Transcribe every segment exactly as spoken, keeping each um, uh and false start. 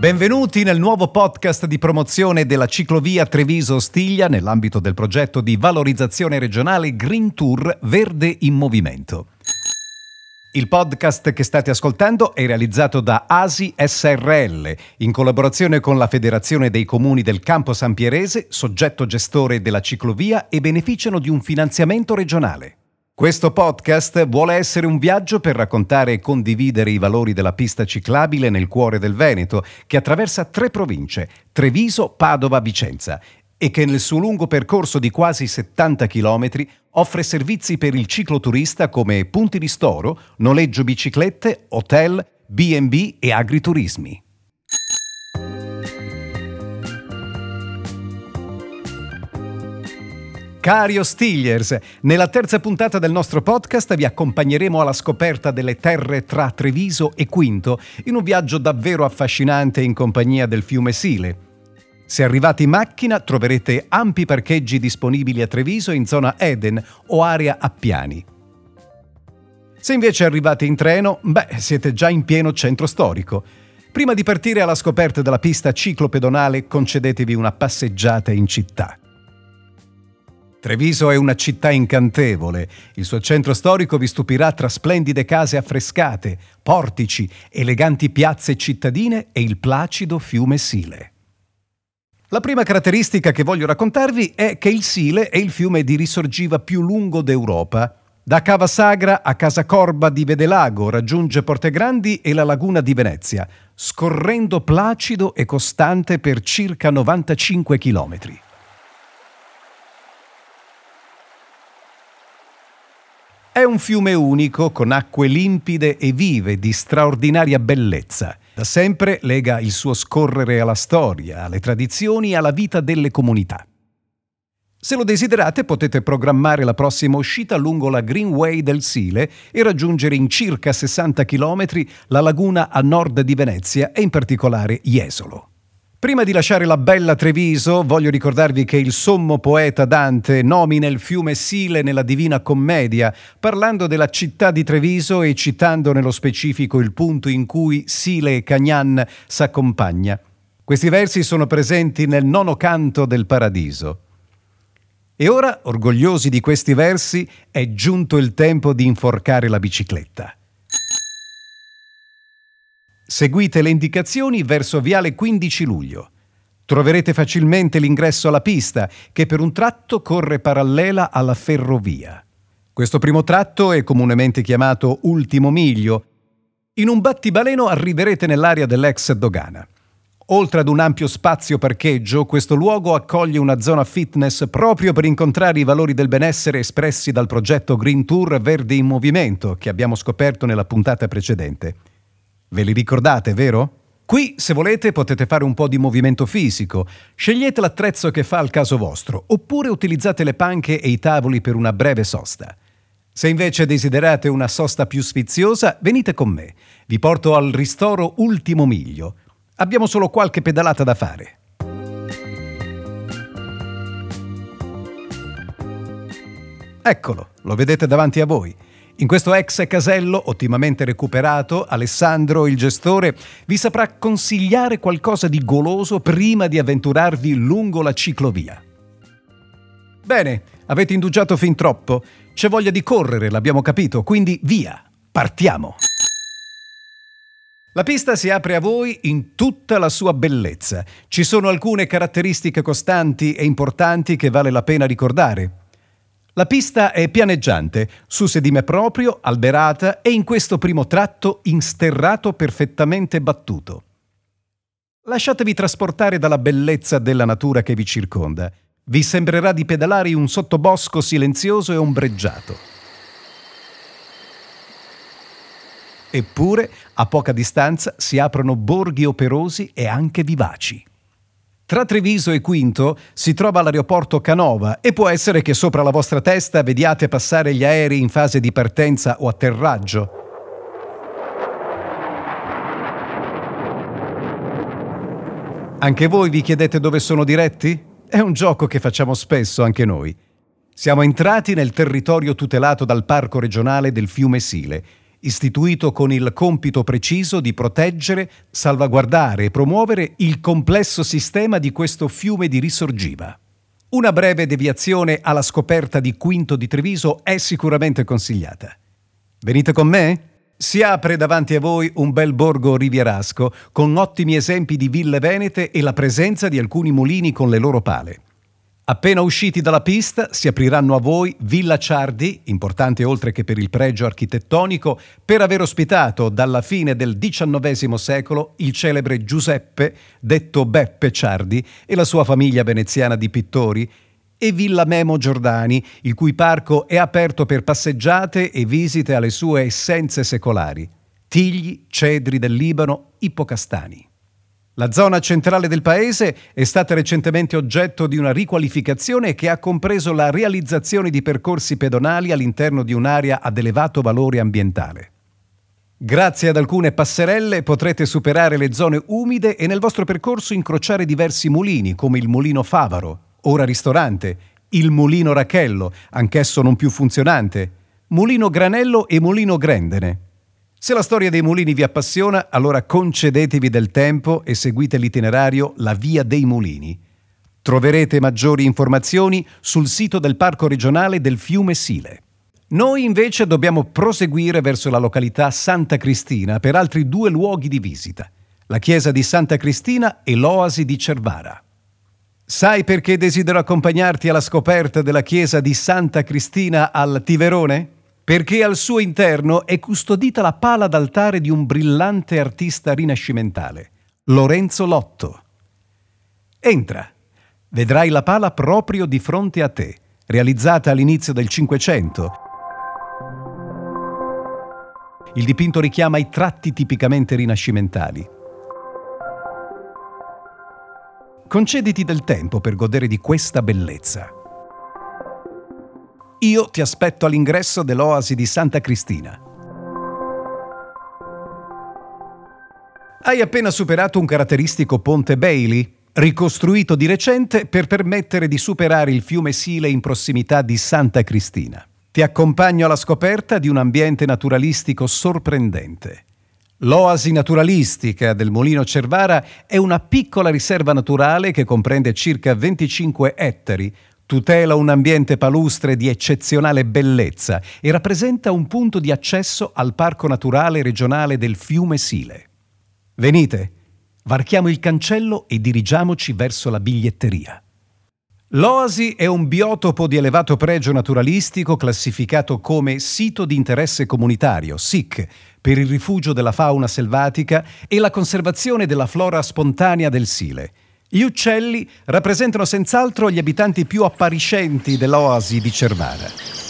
Benvenuti nel nuovo podcast di promozione della ciclovia Treviso-Ostiglia nell'ambito del progetto di valorizzazione regionale Green Tour Verde in Movimento. Il podcast che state ascoltando è realizzato da A S I S R L in collaborazione con la Federazione dei Comuni del Campo Sampierese, soggetto gestore della ciclovia, e beneficiano di un finanziamento regionale. Questo podcast vuole essere un viaggio per raccontare e condividere i valori della pista ciclabile nel cuore del Veneto, che attraversa tre province, Treviso, Padova, Vicenza, e che nel suo lungo percorso di quasi settanta chilometri offre servizi per il cicloturista come punti di storo, noleggio biciclette, hotel, B and B e agriturismi. Cari Ostigliers, nella terza puntata del nostro podcast vi accompagneremo alla scoperta delle terre tra Treviso e Quinto in un viaggio davvero affascinante in compagnia del fiume Sile. Se arrivate in macchina troverete ampi parcheggi disponibili a Treviso in zona Eden o area Appiani. Se invece arrivate in treno, beh, siete già in pieno centro storico. Prima di partire alla scoperta della pista ciclopedonale, concedetevi una passeggiata in città. Treviso è una città incantevole. Il suo centro storico vi stupirà tra splendide case affrescate, portici, eleganti piazze cittadine e il placido fiume Sile. La prima caratteristica che voglio raccontarvi è che il Sile è il fiume di risorgiva più lungo d'Europa. Da Cavasagra a Casacorba di Vedelago raggiunge Portegrandi e la laguna di Venezia, scorrendo placido e costante per circa novantacinque chilometri. È un fiume unico con acque limpide e vive di straordinaria bellezza. Da sempre lega il suo scorrere alla storia, alle tradizioni e alla vita delle comunità. Se lo desiderate potete programmare la prossima uscita lungo la Greenway del Sile e raggiungere in circa sessanta chilometri la laguna a nord di Venezia e in particolare Jesolo. Prima di lasciare la bella Treviso, voglio ricordarvi che il sommo poeta Dante nomina il fiume Sile nella Divina Commedia, parlando della città di Treviso e citando nello specifico il punto in cui Sile e Cagnan s'accompagna. Questi versi sono presenti nel nono canto del Paradiso. E ora, orgogliosi di questi versi, è giunto il tempo di inforcare la bicicletta. Seguite le indicazioni verso Viale quindici luglio. Troverete facilmente l'ingresso alla pista, che per un tratto corre parallela alla ferrovia. Questo primo tratto è comunemente chiamato Ultimo Miglio. In un battibaleno arriverete nell'area dell'ex dogana. Oltre ad un ampio spazio parcheggio, questo luogo accoglie una zona fitness proprio per incontrare i valori del benessere espressi dal progetto Green Tour Verde in Movimento, che abbiamo scoperto nella puntata precedente. Ve li ricordate, vero? Qui, se volete, potete fare un po' di movimento fisico. Scegliete l'attrezzo che fa al caso vostro, oppure utilizzate le panche e i tavoli per una breve sosta. Se invece desiderate una sosta più sfiziosa, venite con me. Vi porto al ristoro Ultimo Miglio. Abbiamo solo qualche pedalata da fare. Eccolo, lo vedete davanti a voi. In questo ex casello, ottimamente recuperato, Alessandro, il gestore, vi saprà consigliare qualcosa di goloso prima di avventurarvi lungo la ciclovia. Bene, avete indugiato fin troppo. C'è voglia di correre, l'abbiamo capito, quindi via, partiamo! La pista si apre a voi in tutta la sua bellezza. Ci sono alcune caratteristiche costanti e importanti che vale la pena ricordare. La pista è pianeggiante, su sedime proprio, alberata e in questo primo tratto insterrato perfettamente battuto. Lasciatevi trasportare dalla bellezza della natura che vi circonda. Vi sembrerà di pedalare in un sottobosco silenzioso e ombreggiato. Eppure, a poca distanza si aprono borghi operosi e anche vivaci. Tra Treviso e Quinto si trova l'aeroporto Canova e può essere che sopra la vostra testa vediate passare gli aerei in fase di partenza o atterraggio. Anche voi vi chiedete dove sono diretti? È un gioco che facciamo spesso anche noi. Siamo entrati nel territorio tutelato dal Parco regionale del fiume Sile. istituito con il compito preciso di proteggere, salvaguardare e promuovere il complesso sistema di questo fiume di risorgiva. Una breve deviazione alla scoperta di Quinto di Treviso è sicuramente consigliata. Venite con me? Si apre davanti a voi un bel borgo rivierasco con ottimi esempi di ville venete e la presenza di alcuni mulini con le loro pale. Appena usciti dalla pista si apriranno a voi Villa Ciardi, importante oltre che per il pregio architettonico, per aver ospitato dalla fine del diciannovesimo secolo il celebre Giuseppe, detto Beppe Ciardi, e la sua famiglia veneziana di pittori, e Villa Memo Giordani, il cui parco è aperto per passeggiate e visite alle sue essenze secolari: tigli, cedri del Libano, ippocastani. La zona centrale del paese è stata recentemente oggetto di una riqualificazione che ha compreso la realizzazione di percorsi pedonali all'interno di un'area ad elevato valore ambientale. Grazie ad alcune passerelle potrete superare le zone umide e nel vostro percorso incrociare diversi mulini, come il Mulino Favaro, ora ristorante, il Mulino Rachello, anch'esso non più funzionante, Mulino Granello e Mulino Grendene. Se la storia dei mulini vi appassiona, allora concedetevi del tempo e seguite l'itinerario La Via dei Mulini. Troverete maggiori informazioni sul sito del Parco regionale del Fiume Sile. Noi invece dobbiamo proseguire verso la località Santa Cristina per altri due luoghi di visita: la chiesa di Santa Cristina e l'oasi di Cervara. Sai perché desidero accompagnarti alla scoperta della chiesa di Santa Cristina al Tiverone? Perché al suo interno è custodita la pala d'altare di un brillante artista rinascimentale, Lorenzo Lotto. Entra, vedrai la pala proprio di fronte a te, realizzata all'inizio del Cinquecento. Il dipinto richiama i tratti tipicamente rinascimentali. Concediti del tempo per godere di questa bellezza. Io ti aspetto all'ingresso dell'oasi di Santa Cristina. Hai appena superato un caratteristico ponte Bailey, ricostruito di recente per permettere di superare il fiume Sile in prossimità di Santa Cristina. Ti accompagno alla scoperta di un ambiente naturalistico sorprendente. L'oasi naturalistica del Mulino Cervara è una piccola riserva naturale che comprende circa venticinque ettari, tutela un ambiente palustre di eccezionale bellezza e rappresenta un punto di accesso al Parco Naturale Regionale del Fiume Sile. Venite, varchiamo il cancello e dirigiamoci verso la biglietteria. L'oasi è un biotopo di elevato pregio naturalistico classificato come sito di interesse comunitario, S I C, per il rifugio della fauna selvatica e la conservazione della flora spontanea del Sile. Gli uccelli rappresentano senz'altro gli abitanti più appariscenti dell'oasi di Cervara.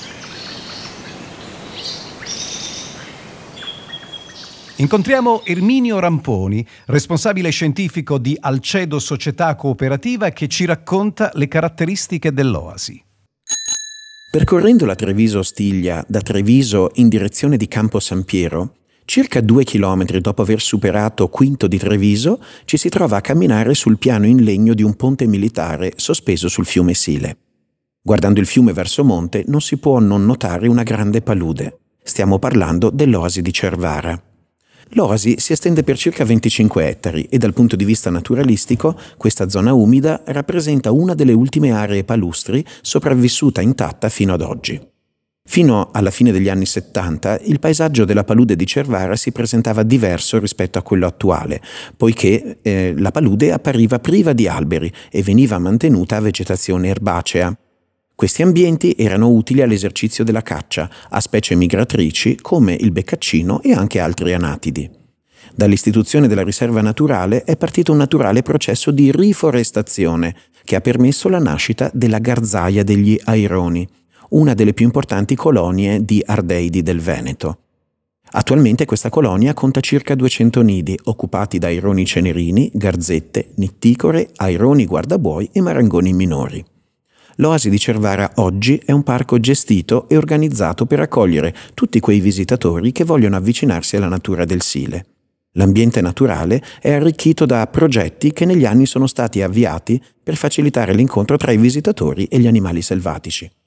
Incontriamo Erminio Ramponi, responsabile scientifico di Alcedo Società Cooperativa, che ci racconta le caratteristiche dell'oasi. Percorrendo la Treviso-Ostiglia da Treviso in direzione di Campo San Piero, circa due chilometri dopo aver superato Quinto di Treviso, ci si trova a camminare sul piano in legno di un ponte militare sospeso sul fiume Sile. Guardando il fiume verso monte non si può non notare una grande palude. Stiamo parlando dell'oasi di Cervara. L'oasi si estende per circa venticinque ettari e dal punto di vista naturalistico questa zona umida rappresenta una delle ultime aree palustri sopravvissuta intatta fino ad oggi. Fino alla fine degli anni settanta il paesaggio della palude di Cervara si presentava diverso rispetto a quello attuale, poiché eh, la palude appariva priva di alberi e veniva mantenuta a vegetazione erbacea. Questi ambienti erano utili all'esercizio della caccia a specie migratrici come il beccaccino e anche altri anatidi. Dall'istituzione della riserva naturale è partito un naturale processo di riforestazione che ha permesso la nascita della Garzaia degli Aironi, una delle più importanti colonie di Ardeidi del Veneto. Attualmente questa colonia conta circa duecento nidi, occupati da aironi cenerini, garzette, nitticore, aironi guardabuoi e marangoni minori. L'oasi di Cervara oggi è un parco gestito e organizzato per accogliere tutti quei visitatori che vogliono avvicinarsi alla natura del Sile. L'ambiente naturale è arricchito da progetti che negli anni sono stati avviati per facilitare l'incontro tra i visitatori e gli animali selvatici.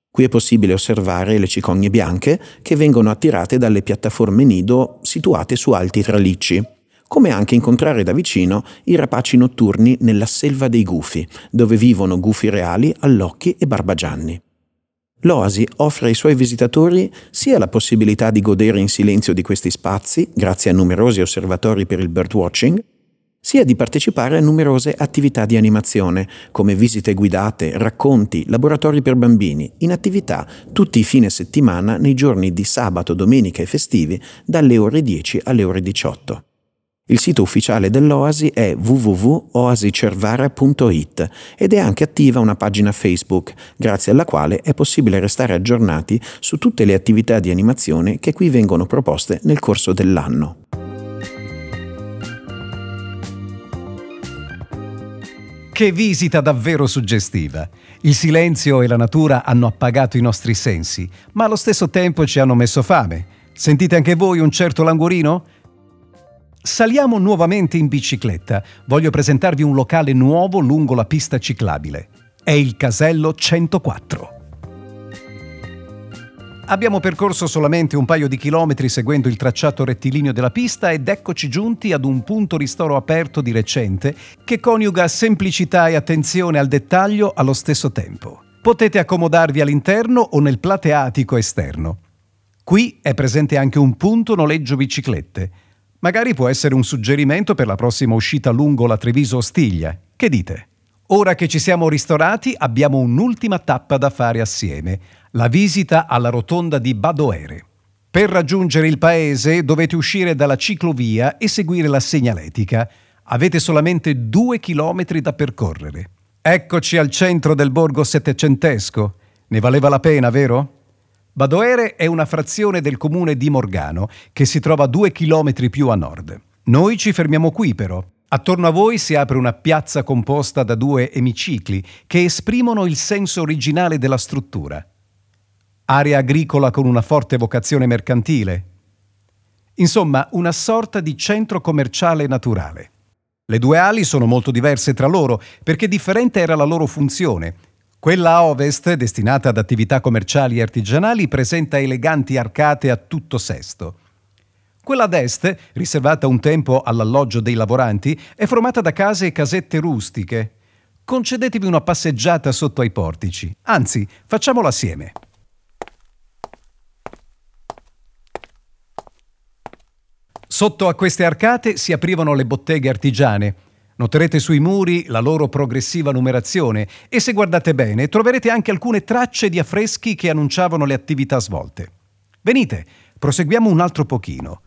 Qui è possibile osservare le cicogne bianche che vengono attirate dalle piattaforme nido situate su alti tralicci, come anche incontrare da vicino i rapaci notturni nella selva dei gufi, dove vivono gufi reali, allocchi e barbagianni. L'oasi offre ai suoi visitatori sia la possibilità di godere in silenzio di questi spazi, grazie a numerosi osservatori per il birdwatching, sia di partecipare a numerose attività di animazione, come visite guidate, racconti, laboratori per bambini, in attività tutti i fine settimana nei giorni di sabato, domenica e festivi, dalle ore dieci alle ore diciotto. Il sito ufficiale dell'Oasi è w w w punto oasi cervara punto i t ed è anche attiva una pagina Facebook, grazie alla quale è possibile restare aggiornati su tutte le attività di animazione che qui vengono proposte nel corso dell'anno. Che visita davvero suggestiva! Il silenzio e la natura hanno appagato i nostri sensi, ma allo stesso tempo ci hanno messo fame. Sentite anche voi un certo languorino? Saliamo nuovamente in bicicletta. Voglio presentarvi un locale nuovo lungo la pista ciclabile. È il Casello centoquattro. Abbiamo percorso solamente un paio di chilometri seguendo il tracciato rettilineo della pista ed eccoci giunti ad un punto ristoro aperto di recente che coniuga semplicità e attenzione al dettaglio allo stesso tempo. Potete accomodarvi all'interno o nel plateatico esterno. Qui è presente anche un punto noleggio biciclette. Magari può essere un suggerimento per la prossima uscita lungo la Treviso-Ostiglia. Che dite? Ora che ci siamo ristorati, abbiamo un'ultima tappa da fare assieme, la visita alla rotonda di Badoere. Per raggiungere il paese dovete uscire dalla ciclovia e seguire la segnaletica. Avete solamente due chilometri da percorrere. Eccoci al centro del borgo settecentesco. Ne valeva la pena, vero? Badoere è una frazione del comune di Morgano, che si trova due chilometri più a nord. Noi ci fermiamo qui però. Attorno a voi si apre una piazza composta da due emicicli che esprimono il senso originale della struttura. Area agricola con una forte vocazione mercantile. Insomma, una sorta di centro commerciale naturale. Le due ali sono molto diverse tra loro perché differente era la loro funzione. Quella a ovest, destinata ad attività commerciali e artigianali, presenta eleganti arcate a tutto sesto. Quella ad est, riservata un tempo all'alloggio dei lavoranti, è formata da case e casette rustiche. Concedetevi una passeggiata sotto ai portici. Anzi, facciamola assieme. Sotto a queste arcate si aprivano le botteghe artigiane. Noterete sui muri la loro progressiva numerazione e se guardate bene troverete anche alcune tracce di affreschi che annunciavano le attività svolte. Venite, proseguiamo un altro pochino.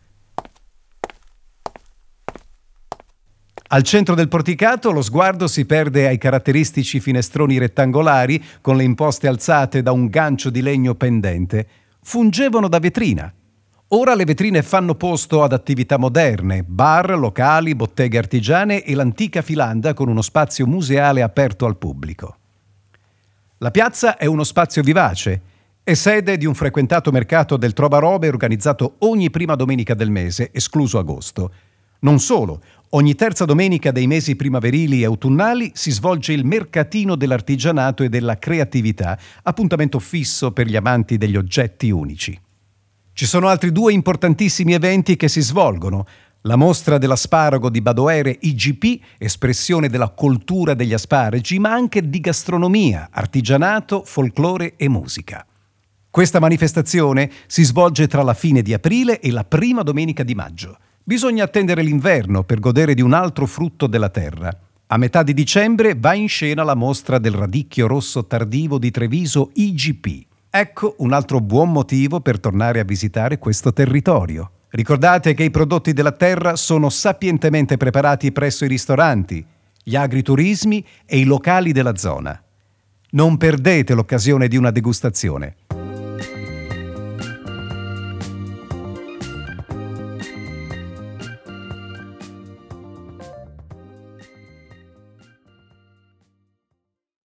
Al centro del porticato lo sguardo si perde ai caratteristici finestroni rettangolari con le imposte alzate da un gancio di legno pendente. Fungevano da vetrina. Ora le vetrine fanno posto ad attività moderne, bar, locali, botteghe artigiane e l'antica filanda con uno spazio museale aperto al pubblico. La piazza è uno spazio vivace. È sede di un frequentato mercato del trovarobe organizzato ogni prima domenica del mese, escluso agosto. Non solo, ogni terza domenica dei mesi primaverili e autunnali si svolge il mercatino dell'artigianato e della creatività, appuntamento fisso per gli amanti degli oggetti unici. Ci sono altri due importantissimi eventi che si svolgono. La mostra dell'asparago di Badoere I G P, espressione della coltura degli asparagi, ma anche di gastronomia, artigianato, folklore e musica. Questa manifestazione si svolge tra la fine di aprile e la prima domenica di maggio. Bisogna attendere l'inverno per godere di un altro frutto della terra. A metà di dicembre va in scena la mostra del radicchio rosso tardivo di Treviso I G P. Ecco un altro buon motivo per tornare a visitare questo territorio. Ricordate che i prodotti della terra sono sapientemente preparati presso i ristoranti, gli agriturismi e i locali della zona. Non perdete l'occasione di una degustazione.